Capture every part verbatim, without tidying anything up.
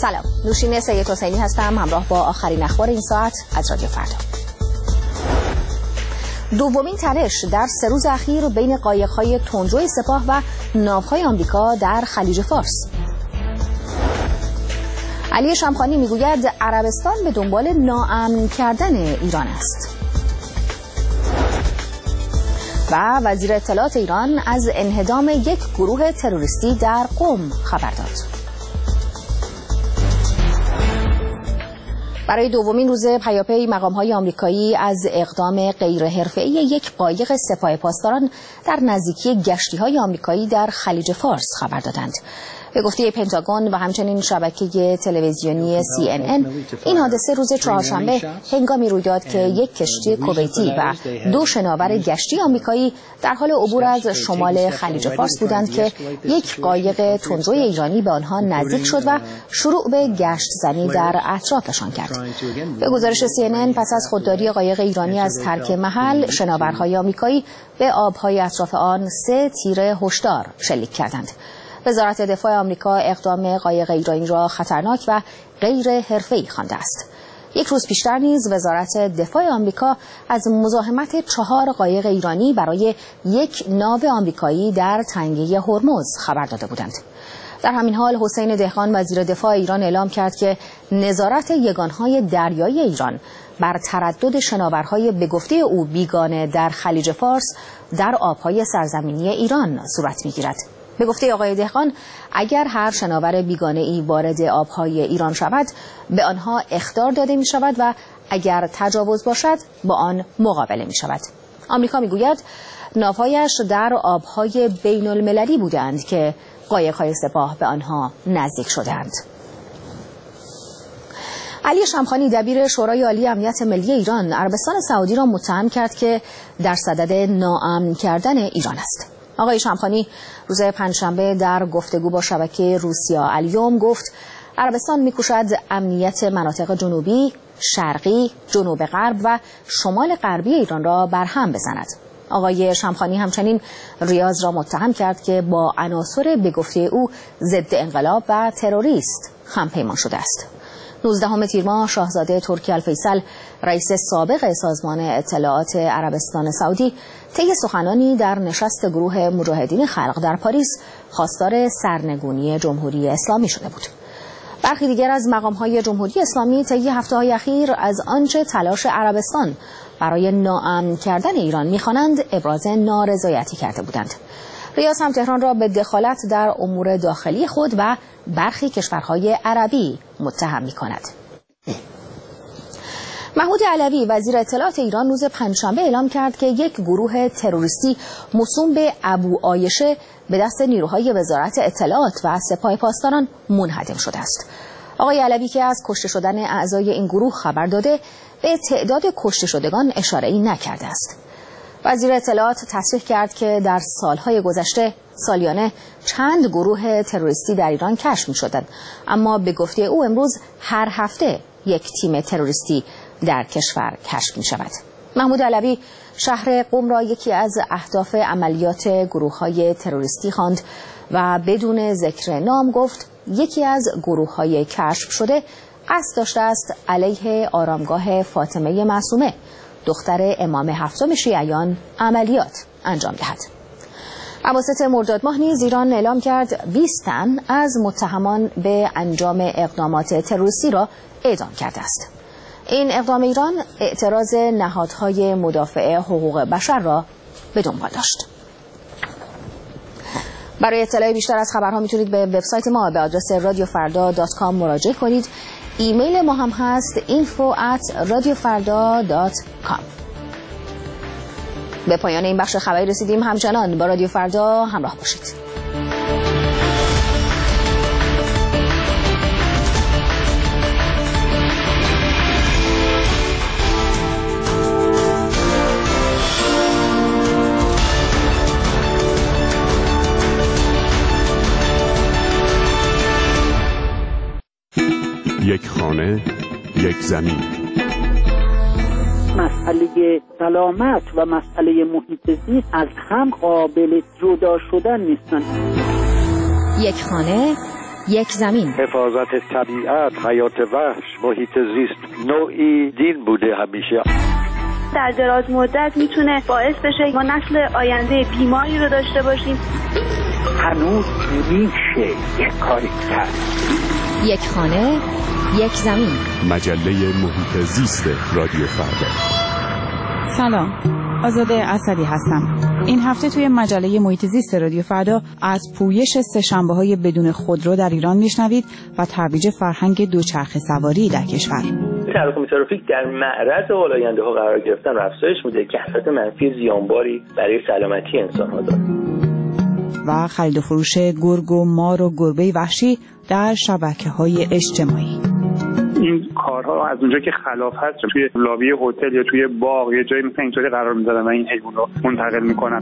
سلام، نوشین سید حسینی هستم، همراه با آخرین اخبار این ساعت از رادیو فردا. دومین تنش در سه روز اخیر بین قایق‌های تندرو سپاه و ناوهای آمریکا در خلیج فارس. علی شمخانی میگوید عربستان به دنبال ناامن کردن ایران است. و وزیر اطلاعات ایران از انهدام یک گروه تروریستی در قم خبر داد. برای دومین روز پیاپی مقام‌های آمریکایی از اقدام غیرحرفه‌ای یک قایق سپاه پاسداران در نزدیکی گشتی‌های آمریکایی در خلیج فارس خبر دادند. به گفته پنتاگون و همچنین شبکه تلویزیونی سی ان ان، این حادثه روز چهارشنبه هنگامی روی داد که یک کشتی کویتی و دو شناور گشتی آمریکایی در حال عبور از شمال خلیج فارس بودند که یک قایق تندروی ایرانی به آنها نزدیک شد و شروع به گشت زنی در اطرافشان کرد. به گزارش سی ان ان، پس از خودداری قایق ایرانی از ترک محل، شناورهای آمریکایی به آبهای اطراف آن سه تیر هشدار شلیک کردند. وزارت دفاع آمریکا اقدام قایق ایرانی را خطرناک و غیر حرفه‌ای خوانده است. یک روز پیشتر نیز وزارت دفاع آمریکا از مزاحمت چهار قایق ایرانی برای یک ناو آمریکایی در تنگه هرمز خبر داده بودند. در همین حال حسین دهقان وزیر دفاع ایران اعلام کرد که نظارت یگانهای دریایی ایران بر تردد شناورهای به گفته او بیگانه در خلیج فارس در آبهای سرزمینی ایران صورت می‌گیرد. به گفته آقای دهقان، اگر هر شناور بیگانه‌ای وارد آبهای ایران شود، به آنها اخطار داده می شود و اگر تجاوز باشد، با آن مقابله می شود. آمریکا می گوید ناوهایش در آبهای بین المللی بودند که قایق‌های سپاه به آنها نزدیک شدند. علی شمخانی دبیر شورای عالی امنیت ملی ایران عربستان سعودی را متهم کرد که در صدد ناامن کردن ایران است. آقای شمخانی روز پنجشنبه در گفتگو با شبکه روسیا الیوم گفت عربستان می‌کوشد امنیت مناطق جنوبی، شرقی، جنوب غرب و شمال غربی ایران را برهم بزند. آقای شمخانی همچنین ریاض را متهم کرد که با عناصر به گفته او ضد انقلاب و تروریست همپیمان شده است. نوزدهم تیر ماه شاهزاده ترکی الفیصل، رئیس سابق سازمان اطلاعات عربستان سعودی، طی سخنانی در نشست گروه مجاهدین خلق در پاریس خواستار سرنگونی جمهوری اسلامی شده بود. برخی دیگر از مقام‌های جمهوری اسلامی طی هفته‌های اخیر از آنچه تلاش عربستان برای ناامن کردن ایران می‌خوانند ابراز نارضایتی کرده بودند. ریاض هم تهران را به دخالت در امور داخلی خود و برخی کشورهای عربی متهم می‌کند. محمود علوی وزیر اطلاعات ایران روز پنجشنبه اعلام کرد که یک گروه تروریستی موسوم به ابو عایشه به دست نیروهای وزارت اطلاعات و سپاه پاسداران منهدم شده است. آقای علوی که از کشته شدن اعضای این گروه خبر داده، به تعداد کشته شدگان اشاره‌ای نکرده است. وزیر اطلاعات تصریح کرد که در سالهای گذشته سالیانه چند گروه تروریستی در ایران کشف می‌شدند، اما به گفته او امروز هر هفته یک تیم تروریستی در کشور کشف می‌شود. محمود علوی شهر قم را یکی از اهداف عملیات گروه‌های تروریستی خواند و بدون ذکر نام گفت یکی از گروه‌های کشف شده قصد داشته است علیه آرامگاه فاطمه معصومه، دختر امام هفتم شیعیان، عملیات انجام دهد. اواسط مرداد ماه نیز ایران اعلام کرد بیست تن از متهمان به انجام اقدامات تروریستی را اعدام کرده است. این اقدام ایران اعتراض نهادهای مدافع حقوق بشر را به دنبال داشت. برای اطلاع بیشتر از خبرها میتونید به وبسایت ما به آدرس رادیو فردا دات کام مراجعه کنید. ایمیل ما هم هست info at radiofarda dot com. به پایان این بخش خبری رسیدیم. همچنان با رادیو فردا همراه باشید. یک خانه، یک زمین. مسئله سلامت و مسئله محیط زیست از هم قابل جدا شدن نیستن. یک خانه، یک زمین. حفاظت طبیعت، حیات وحش، محیط زیست نوعی دین بوده همیشه. در دراز مدت میتونه باعث بشه ما نسل آینده بیماری رو داشته باشیم. هنوز میشه یک کاری کرد. یک خانه، یک زمین. مجله محیط زیست رادیو فردا. سلام، آزاده اسدی هستم. این هفته توی مجله محیط زیست رادیو فردا از پویش سه‌شنبه‌های بدون خودرو در ایران میشنوید و ترویج فرهنگ دوچرخه سواری در کشور. تراکم ترافیک در معرض آلاینده‌ها قرار گرفتن و افزایش میده که اثرات منفی زیانباری برای سلامتی انسان‌ها داره. و خرید و فروش گرگ و مار و گربه وحشی در شبکه‌های اجتماعی. این کارها از اونجا که خلاف هست توی لابی هتل یا توی باغ یا جایی مثل اینطوری قرار می‌ذارن و این حیوان رو منتقل می‌کنن.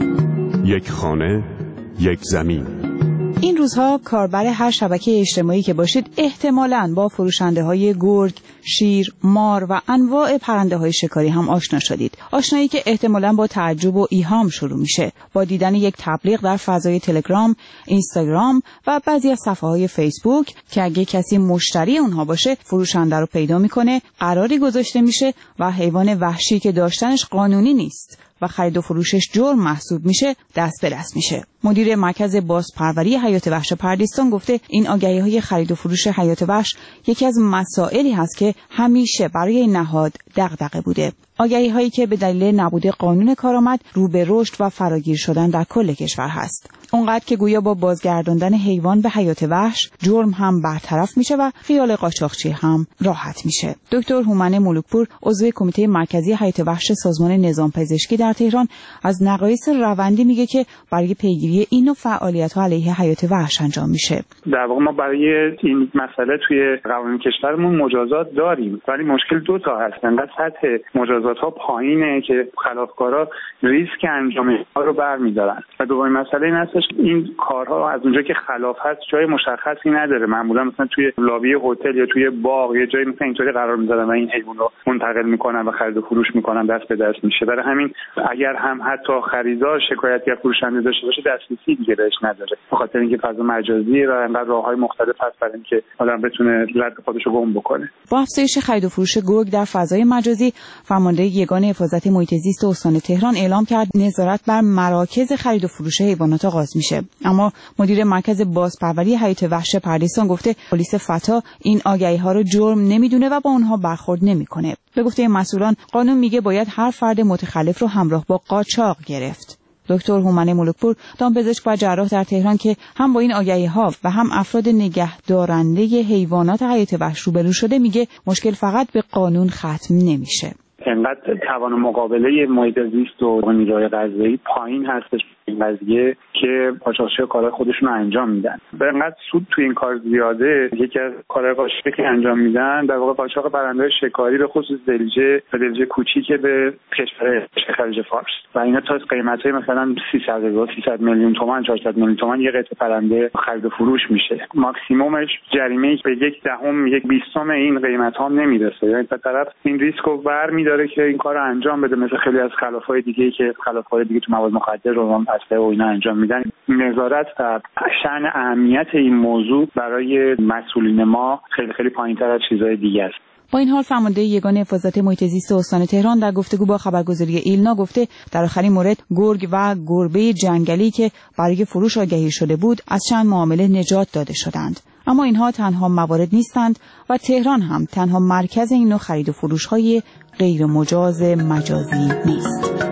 یک خانه، یک زمین. این روزها کاربر هر شبکه اجتماعی که باشید احتمالاً با فروشنده‌های گرگ، شیر، مار و انواع پرنده‌های شکاری هم آشنا شدید. آشنایی که احتمالاً با تعجب و ایهام شروع میشه، با دیدن یک تبلیغ در فضای تلگرام، اینستاگرام و بعضی از صفحه‌های فیسبوک که اگه کسی مشتری اونها باشه، فروشنده رو پیدا میکنه، قراری گذاشته میشه و حیوان وحشی که داشتنش قانونی نیست و خرید و فروشش جرم محسوب میشه، دست به دست میشه. مدیر مرکز بازپروری حیات وحش پردیستان گفته این آگهی‌های خرید و فروش حیات وحش یکی از مسائلی هست که همیشه برای این نهاد دغدغه بوده. آگهی‌هایی که به دلیل نبود قانون کارآمد رو به رشد و فراگیر شدن در کل کشور هست. اونقدر که گویا با بازگرداندن حیوان به حیات وحش جرم هم برطرف میشه و خیال قاچاقچی هم راحت میشه. دکتر هومن ملوکپور عضو کمیته مرکزی حیات وحش سازمان نظام پزشکی در تهران از نقایص روندی میگه که برای پیگیری این نوع فعالیت‌ها علیه حیات وحش انجام میشه. در واقع ما برای این مسئله توی قوانین کشورمون مجازات داریم، ولی مشکل دو تا هست. انقدر سطح مجازات ها پایینه که خلافکارا ریسک انجام ها رو برمی‌دارن. و دومین مسئله این هستش این کارها از اونجا که خلاف هست جای مشخصی نداره. معمولا مثلا توی لابی هتل یا توی باغ یا جایی مثلا اینطوری قرار می‌ذارن و این حیوان رو منتقل می‌کنن و خرید و فروش می‌کنن، دست به دست میشه. برای همین اگر هم حتی خریدار شکایتی از فروشنده داشته باشه دسترسی دیگه بهش نداره، به خاطر اینکه فضا مجازی و انقدر راههای مختلف هست برای اینکه آدم بتونه رد خودش رو گم بکنه. با افزایش خرید و فروش گرگ در فضای مجازی، فرمانده یگان حفاظت محیط زیست استان تهران اعلام کرد نظارت بر مراکز خرید و فروش حیوانات آغاز میشه. اما مدیر مرکز بازپروری حیات وحش پردیستان گفته پلیس فتا این آگهی‌ها رو جرم نمیدونه و با اونها برخورد نمیکنه. به گفته مسئولان قانون میگه باید هر فرد متخلف رو همراه با قاچاق گرفت. دکتر هومن ملوکپور دامپزشک و جراح در تهران که هم با این آگهی‌ها و هم افراد نگهدارنده حیوانات حیات وحش روبرو شده میگه مشکل فقط به قانون ختم نمیشه. انقدر توان مقابله محیط زیست و نیروهای غذایی پایین هستش این قضیه که قاچاقچی‌ها کارهای خودشون رو انجام میدن. به انقدر سود تو این کار زیاده، یکی از کارهای قاچاقی که انجام میدن در واقع قاچاق پرنده‌های شکاری به خصوص دلجه و دلجه کوچیک به کشور خلیج فارس و اینا تا قیمت‌های مثلا سیصد هزار سیصد میلیون تومان چهارصد میلیون تومان یه قطعه پرنده خرید و فروش میشه. ماکسیممش جریمه‌ای به یک دهم یک بیستم این قیمت‌ها هم نمیرسه. یعنی به طرف این ریسک رو برمی‌داره که این کارو انجام بده، مثل خیلی از خلافای دیگه‌ای که خلافای دیگه تو مواد مخدر رو اسلحه و اینا انجام میدن. نظارت در شأن اهمیت این موضوع برای مسئولین ما خیلی خیلی پایین‌تر از چیزهای دیگه است. با این حال فرمانده یگان حفاظت محیط زیست استان تهران در گفتگو با خبرگزاری ایلنا گفته در آخرین مورد گرگ و گربه جنگلی که برای فروش آگهی شده بود از چند معامله نجات داده شدند. اما اینها تنها موارد نیستند و تهران هم تنها مرکز این نوع خرید و فروش‌های غیر مجاز مجازی نیست.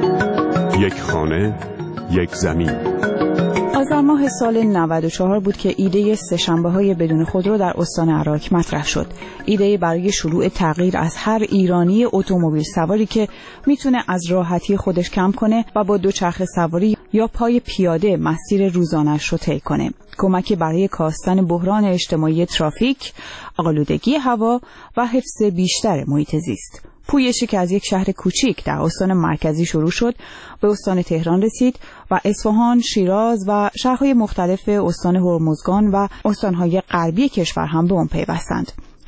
یک خانه، یک زمین. آذر ماه سال نود و چهار بود که ایده سه‌شنبه‌های بدون خودرو در استان عراق مطرح شد. ایده برای شروع تغییر از هر ایرانی اتومبیل سواری که میتونه از راحتی خودش کم کنه و با دوچرخه سواری یا پای پیاده مسیر روزانه‌اش رو طی کنه. کمکی برای کاستن بحران اجتماعی ترافیک، آلودگی هوا و حفظ بیشتر محیط زیست. پویشی که از یک شهر کوچیک در استان مرکزی شروع شد به استان تهران رسید و اصفهان، شیراز و شهرهای مختلف استان هرمزگان و استانهای غربی کشور هم به آن پیوستند.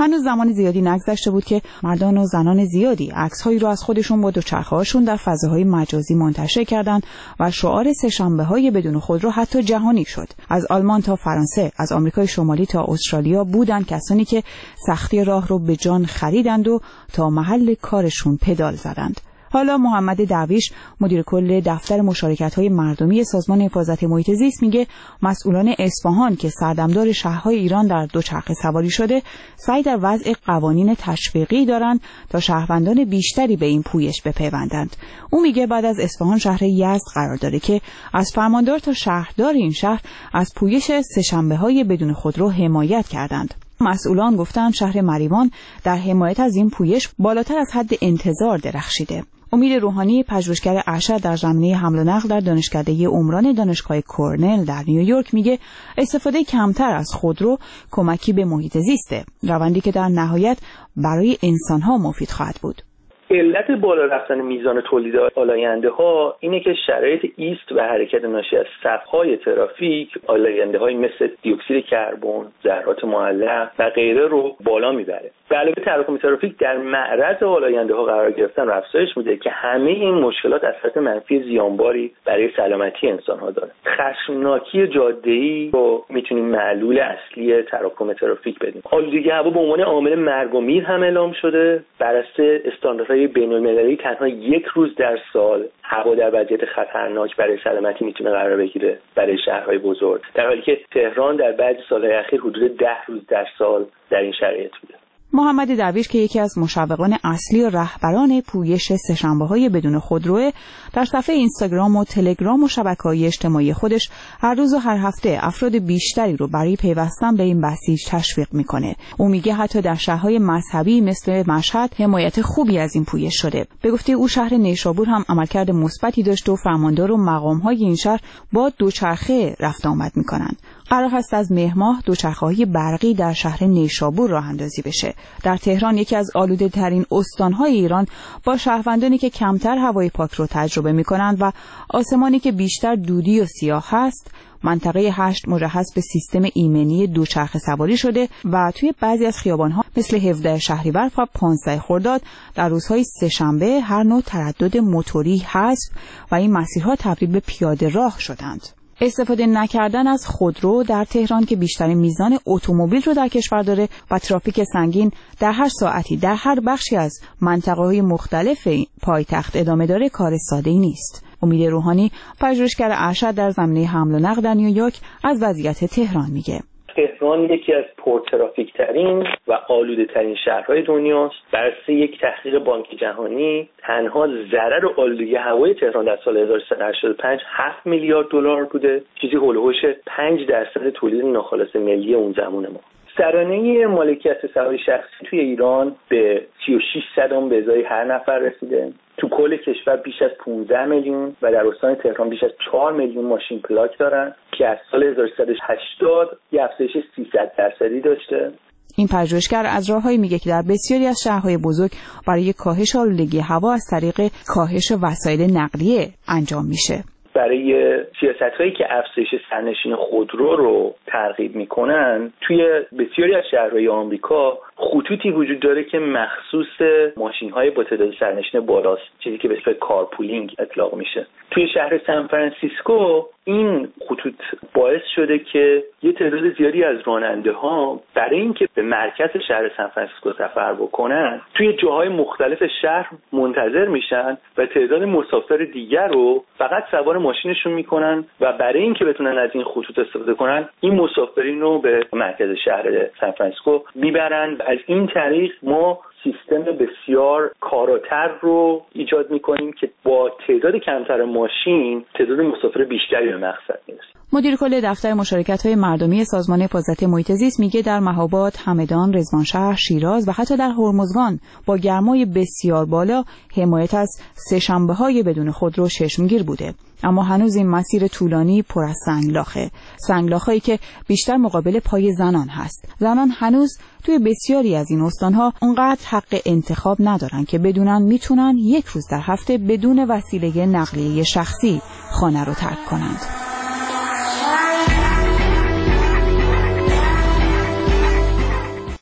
هنوز زمان زیادی نگذشته بود که مردان و زنان زیادی عکس‌هایی رو از خودشون با دوچرخه‌هاشون در فضاهای مجازی منتشر کردند و شعار سه‌شنبه‌های بدون خودرو حتی جهانی شد. از آلمان تا فرانسه، از آمریکای شمالی تا استرالیا بودن کسانی که سختی راه رو به جان خریدند و تا محل کارشون پدال زدند. حالا محمد درویش، مدیر کل دفتر مشارکت‌های مردمی سازمان حفاظت محیط زیست، میگه مسئولان اصفهان که سردمدار شهرهای ایران در دوچرخه سواری شده، سعی در وضع قوانین تشویقی دارند تا شهروندان بیشتری به این پویش بپیوندند. او میگه بعد از اصفهان شهر یزد قرار داره که از فرماندار تا شهردار این شهر از پویش سه‌شنبه‌های بدون خودرو حمایت کردند. مسئولان گفتند شهر مریوان در حمایت از این پویش بالاتر از حد انتظار درخشیده. امید روحانی، پژوهشگر ارشد در زمینه حمل و نقل در دانشکده عمران دانشگاه کرنل در نیویورک، میگه استفاده کمتر از خودرو کمکی به محیط زیسته، روندی که در نهایت برای انسان‌ها مفید خواهد بود. علت بالا رفتن میزان تولید آلاینده ها اینه که شرایط ایست و حرکت ناشی از صف‌های ترافیک آلاینده های مثل دیوکسید کربن، ذرات معلق و غیره رو بالا میبره. به علاوه تراکم ترافیک در معرض آلاینده ها قرار گرفتن و افزایش میده که همه این مشکلات اثرات منفی زیانباری برای سلامتی انسان ها داره. خشمناکی جاده‌ای رو میتونیم معلول اصلی تراکم ترافیک بدیم. آلودگی هوا به عنوان عامل مرگ و میر هم اعلام شده. بر اساس استانداردهای بین‌المللی تنها یک روز در سال هوا در وضعیت خطرناک برای سلامتی میتونه قرار بگیره برای شهرهای بزرگ، در حالی که تهران در بعضی سالهای اخیر حدود ده روز در سال در این شرایط بوده. محمد درویش که یکی از مشوقان اصلی و رهبران پویش سه‌شنبه‌های بدون خودرو، در صفحه اینستاگرام و تلگرام و شبکه‌های اجتماعی خودش هر روز و هر هفته افراد بیشتری رو برای پیوستن به این بسیج تشویق میکنه. او میگه حتی در شهرهای مذهبی مثل مشهد حمایت خوبی از این پویش شده. به گفته او شهر نیشابور هم عملکرد مثبتی داشت و فرماندار و مقام‌های این شهر با دوچرخه رفت آمد میکنند. قرار هست از مهر ماه دوچرخه‌های برقی در شهر نیشابور راه اندازی بشه. در تهران، یکی از آلوده ترین استان‌های ایران، با شهروندانی که کمتر هوای پاک رو تجربه می‌کنند و آسمانی که بیشتر دودی و سیاه هست، منطقه هشت مجهز به سیستم ایمنی دوچرخه سواری شده و توی بعضی از خیابان‌ها مثل هفدهم شهریور و پانزدهم خرداد در روزهای سه‌شنبه هر نوع تردد موتوری حذف و این مسیرها تبدیل به پیاده راه شدند. استفاده نکردن از خودرو در تهران که بیشترین میزان اتومبیل رو در کشور داره و ترافیک سنگین در هر ساعتی در هر بخشی از منطقه‌های مختلف پایتخت ادامه داره، کار ساده‌ای نیست. امید روحانی، پژوهشگر ارشد در زمینه حمل و نقل در نیویورک، از وضعیت تهران میگه. تهران یکی از پرترافیک ترین و آلوده ترین شهرهای دنیاست. بر اساس یک تحقیق بانک جهانی، تنها ضرر آلودگی هوای تهران در سال هزار و سیصد و هشتاد و پنج هفت میلیارد دلار بوده، چیزی هولوش پنج درصد تولید ناخالص ملی اون زمان ما. سرانه مالکیت سواری شخصی توی ایران به سی و شش صدام به ازای هر نفر رسیده. تو کل کشور بیش از پانزده میلیون و در استان تهران بیش از چهار میلیون ماشین پلاک دارن که از سال هزار و سیصد و هشتاد یه افزایش سیصد درصدی داشته. این پژوهشگر از راههایی میگه که در بسیاری از شهرهای بزرگ برای کاهش آلودگی هوا از طریق کاهش وسایل نقلیه انجام میشه. برای سیاست‌هایی که افزایش سرنشین خودرو رو ترغیب میکنن، توی بسیاری از شهرهای آمریکا خطوطی وجود داره که مخصوص ماشین‌های با تعداد سرنشین بالاست، چیزی که به اسم کارپولینگ اطلاق میشه. توی شهر سان فرانسیسکو این خطوط باعث شده که یه تعداد زیادی از راننده‌ها برای اینکه به مرکز شهر سان فرانسیسکو سفر بکنن، توی جاهای مختلف شهر منتظر میشن و تعداد مسافر دیگر رو فقط سوار ماشینشون میکنن و برای اینکه بتونن از این خطوط استفاده کنن، این مسافرین رو به مرکز شهر سان فرانسیسکو میبرن. از این طریق ما سیستم بسیار کاراتر رو ایجاد میکنیم که با تعداد کمتر ماشین تعداد مسافر بیشتری به مقصد میرسیم. مدیر کل دفتر مشارکت‌های مردمی سازمان حفاظت محیط زیست میگه در مهاباد، همدان، رضوانشهر، شیراز و حتی در هرمزگان با گرمای بسیار بالا حمایت از سه‌شنبه‌های بدون خودرو چشمگیر بوده. اما هنوز این مسیر طولانی پر از سنگلاخه. سنگلاخهایی که بیشتر مقابل پای زنان هست. زنان هنوز توی بسیاری از این استان‌ها اونقدر حق انتخاب ندارن که بدونن میتونن یک روز در هفته بدون وسیله نقلیه شخصی خانه رو ترک کنند.